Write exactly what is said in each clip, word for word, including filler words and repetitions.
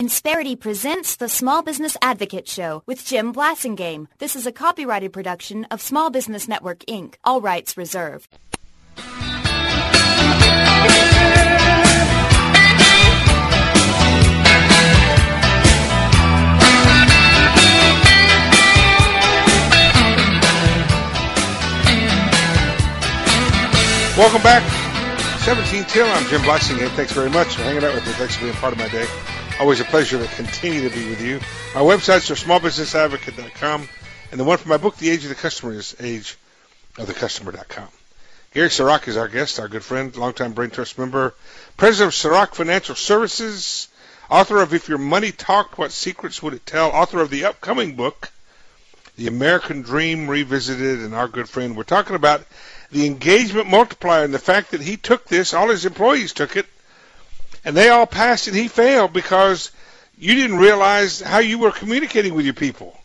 Insperity presents the Small Business Advocate Show with Jim Blasingame. This is a copyrighted production of Small Business Network, Incorporated. All rights reserved. Welcome back. seventeen till. I'm Jim Blasingame. Thanks very much for hanging out with me. Thanks for being part of my day. Always a pleasure to continue to be with you. My websites are small business advocate dot com, and the one for my book, The Age of the Customer, is age of the customer dot com. Gary Siroc is our guest, our good friend, longtime Brain Trust member, president of Siroc Financial Services, author of If Your Money Talked, What Secrets Would It Tell, author of the upcoming book, The American Dream Revisited, and our good friend. We're talking about the engagement multiplier and the fact that he took this, all his employees took it, and they all passed and he failed because you didn't realize how you were communicating with your people.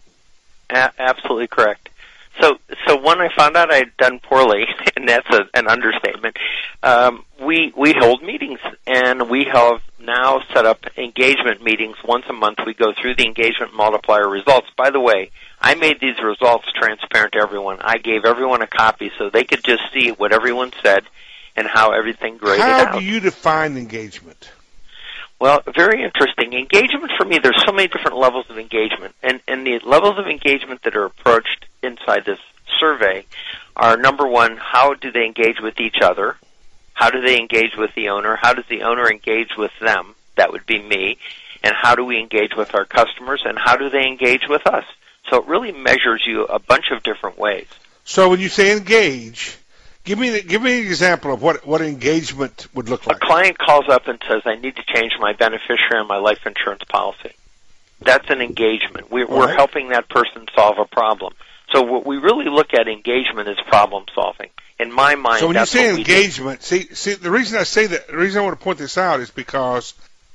A- absolutely correct. So so when I found out I had done poorly, and that's a, an understatement, um, we, we hold meetings, and we have now set up engagement meetings once a month. We go through the engagement multiplier results. By the way, I made these results transparent to everyone. I gave everyone a copy so they could just see what everyone said and how everything graded How out. How do you define engagement? Well, very interesting. Engagement for me, there's so many different levels of engagement. And, and the levels of engagement that are approached inside this survey are, number one, how do they engage with each other? How do they engage with the owner? How does the owner engage with them? That would be me. And how do we engage with our customers? And how do they engage with us? So it really measures you a bunch of different ways. So when you say engage, give me give me an example of what, what engagement would look like. A client calls up and says, I need to change my beneficiary on my life insurance policy. That's an engagement. We, we're right. helping that person solve a problem. So what we really look at engagement is problem solving. In my mind, so when that's you say what engagement, see, see, the reason I say that, the reason I want to point this out is because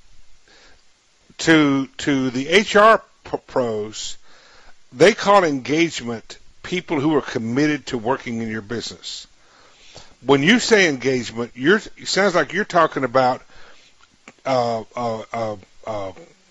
to to the H R pros, they call engagement people who are committed to working in your business. When you say engagement, you're, it sounds like you're talking about uh, uh, uh, uh,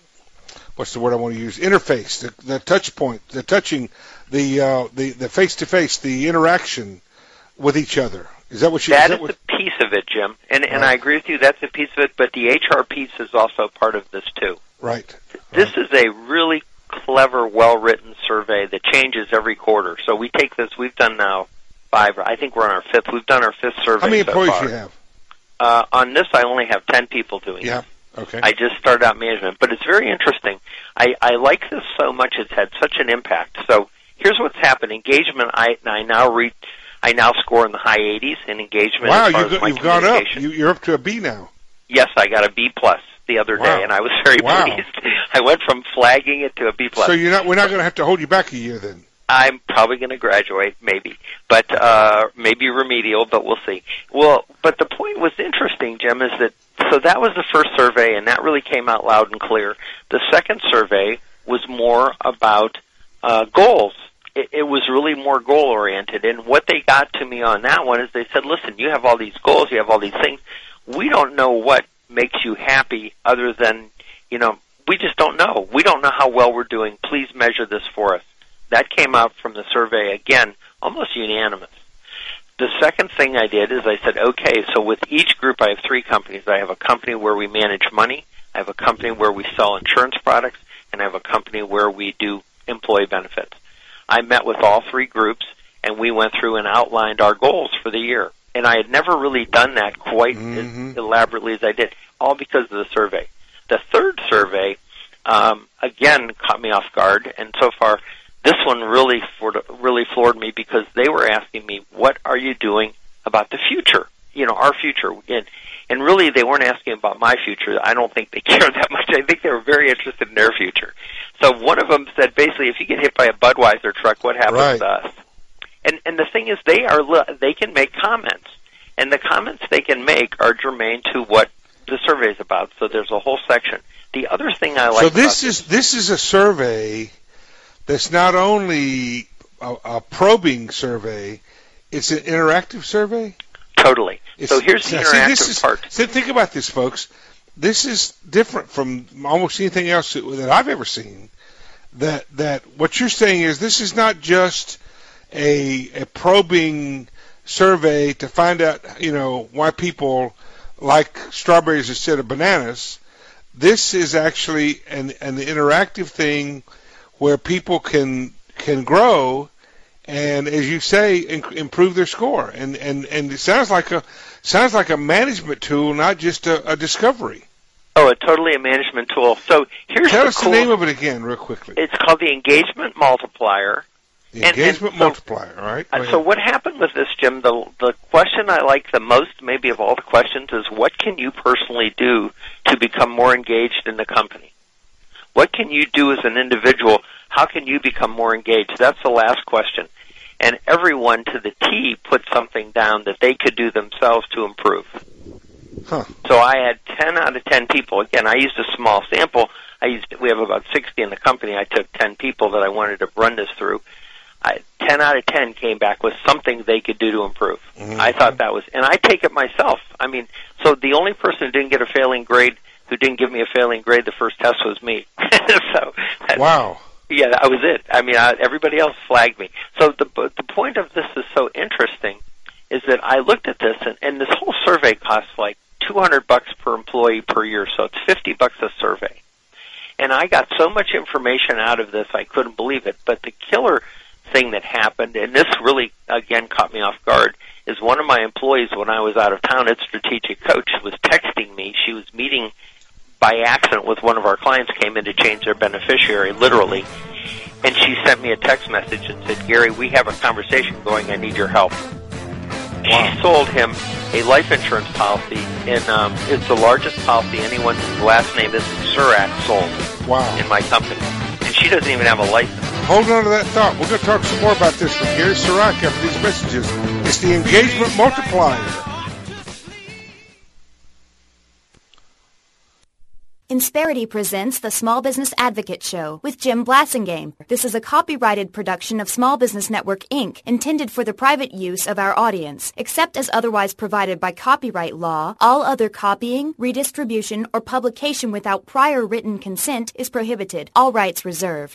what's the word I want to use? Interface, the, the touch point, the touching, the uh, the the face to face, the interaction with each other. Is that what you? That is, that is what, a piece of it, Jim, and and right. I agree with you. That's a piece of it, but the H R piece is also part of this too. Right. This right. is a really clever, well-written survey that changes every quarter. So we take this. We've done now five. I think we're on our fifth. We've done our fifth survey. How many so employees far. do you have? Uh, on this, I only have ten people doing yeah. it. Yeah. Okay. I just started out management, but it's very interesting. I, I like this so much; it's had such an impact. So here's what's happened: engagement. I, I now read. I now score in the high eighties in engagement. Wow, as far you as go, my you've gone up. communication. You, you're up to a B now. Yes, I got a B plus the other Wow. day, and I was very Wow. pleased. I went from flagging it to a B plus. So you're not. We're not going to have to hold you back a year then. I'm probably going to graduate, maybe, but uh, maybe remedial, but we'll see. Well, but the point was interesting, Jim, is that so that was the first survey, and that really came out loud and clear. The second survey was more about uh, goals. It, it was really more goal oriented, and what they got to me on that one is they said, "Listen, you have all these goals, you have all these things. We don't know what makes you happy, other than you know, we just don't know. We don't know how well we're doing. Please measure this for us." That came out from the survey, again, almost unanimous. The second thing I did is I said, okay, so with each group I have three companies. I have a company where we manage money, I have a company where we sell insurance products, and I have a company where we do employee benefits. I met with all three groups, and we went through and outlined our goals for the year. And I had never really done that quite mm-hmm. as elaborately as I did, all because of the survey. The third survey, um, again, caught me off guard, and so far this one really really floored me because they were asking me, what are you doing about the future, you know, our future? And, and really they weren't asking about my future. I don't think they care that much. I think they were very interested in their future. So one of them said, basically, if you get hit by a Budweiser truck, what happens right. to us? And, and the thing is, they are they can make comments. And the comments they can make are germane to what the survey is about. So there's a whole section. The other thing I like So this about is this is a survey that's not only a, a probing survey, it's an interactive survey? Totally. It's, so here's the see, interactive this is, part. So think about this, folks. this is different from almost anything else that I've ever seen. That that what you're saying is this is not just a a probing survey to find out, you know, why people like strawberries instead of bananas. This is actually an an interactive thing where people can can grow and, as you say, in, improve their score. And, and and it sounds like a sounds like a management tool, not just a, a discovery. Oh, it's totally a management tool. So here's Tell the us cool, the name of it again, real quickly. It's called the Engagement Multiplier. The Engagement and, and Multiplier, so, all right? Uh, so what happened with this, Jim, the, the question I like the most, maybe of all the questions, is what can you personally do to become more engaged in the company? What can you do as an individual? How can you become more engaged? That's the last question. And everyone to the T put something down that they could do themselves to improve. Huh. So I had ten out of ten people. Again, I used a small sample. I used we have about sixty in the company. I took ten people that I wanted to run this through. I, ten out of ten came back with something they could do to improve. Mm-hmm. I thought that was, and I take it myself. I mean, so the only person who didn't get a failing grade, who didn't give me a failing grade the first test was me. so wow. Yeah, that was it. I mean, I, everybody else flagged me. So the the point of this is so interesting is that I looked at this, and, and this whole survey costs like two hundred bucks per employee per year, so it's fifty bucks a survey. And I got so much information out of this, I couldn't believe it. But the killer thing that happened, and this really, again, caught me off guard, is one of my employees, when I was out of town at Strategic Coach, was texting me. She was meeting by accident with one of our clients, came in to change their beneficiary, literally, and she sent me a text message and said, Gary, we have a conversation going. I need your help. Wow. She sold him a life insurance policy, and um, it's the largest policy anyone's last name is Surratt sold wow. in my company. And she doesn't even have a license. Hold on to that thought. We're going to talk some more about this with Gary Surratt after these messages. It's the Engagement Multiplier. Insperity presents the Small Business Advocate Show with Jim Blasingame. This is a copyrighted production of Small Business Network, Incorporated, intended for the private use of our audience. Except as otherwise provided by copyright law, all other copying, redistribution, or publication without prior written consent is prohibited. All rights reserved.